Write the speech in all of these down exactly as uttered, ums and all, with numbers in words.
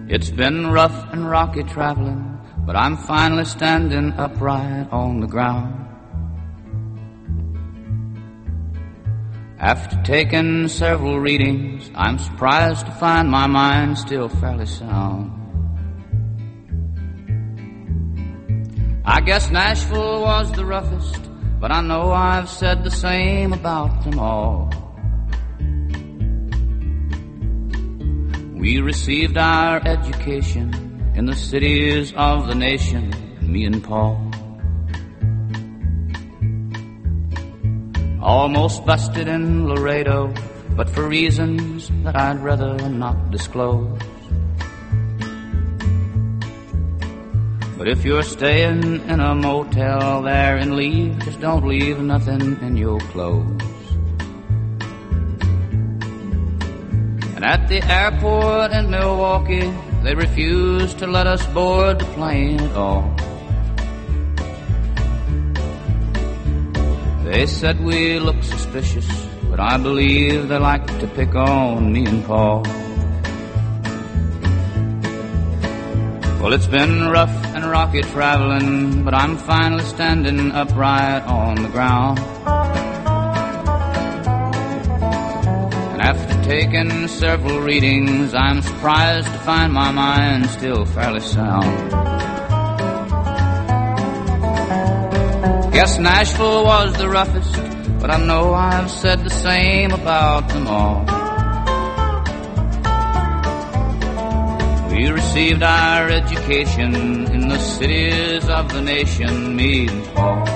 It's been rough and rocky traveling, but I'm finally standing upright on the ground. After taking several readings, I'm surprised to find my mind still fairly sound. I guess Nashville was the roughest, but I know I've said the same about them all. We received our education in the cities of the nation, me and Paul. Almost busted in Laredo, but for reasons that I'd rather not disclose. But if you're staying in a motel there and leave, just don't leave nothing in your clothes. And at the airport in Milwaukee, they refused to let us board the plane at all. They said we look suspicious, but I believe they like to pick on me and Paul. Well, it's been rough and rocky traveling, but I'm finally standing upright on the ground. And after taking several readings, I'm surprised to find my mind still fairly sound. Guess Nashville was the roughest, but I know I've said the same about them all. We received our education in the cities of the nation, me and Paul.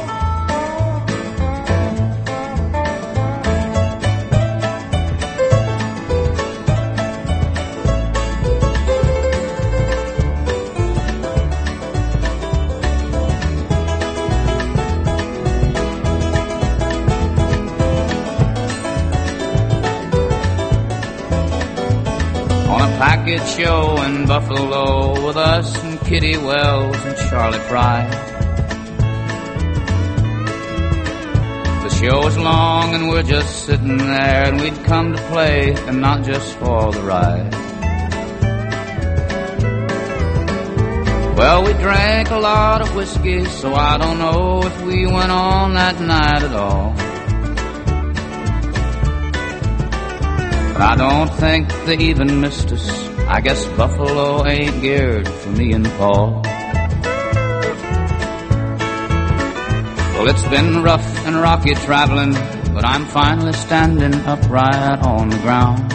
Packet show in Buffalo with us and Kitty Wells and Charlie Fry. The show is long and we're just sitting there, and we'd come to play and not just for the ride. Well, we drank a lot of whiskey, so I don't know if we went on that night at all. I don't think they even missed us. I guess Buffalo ain't geared for me and Paul. Well, it's been rough and rocky traveling, but I'm finally standing upright on the ground.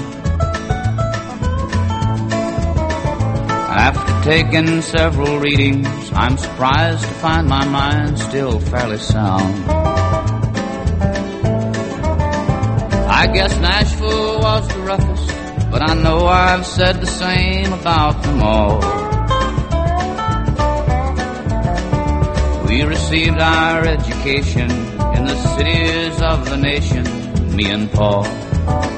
After taking several readings, I'm surprised to find my mind still fairly sound. I guess Nashville was the roughest, but I know I've said the same about them all. We received our education in the cities of the nation, me and Paul.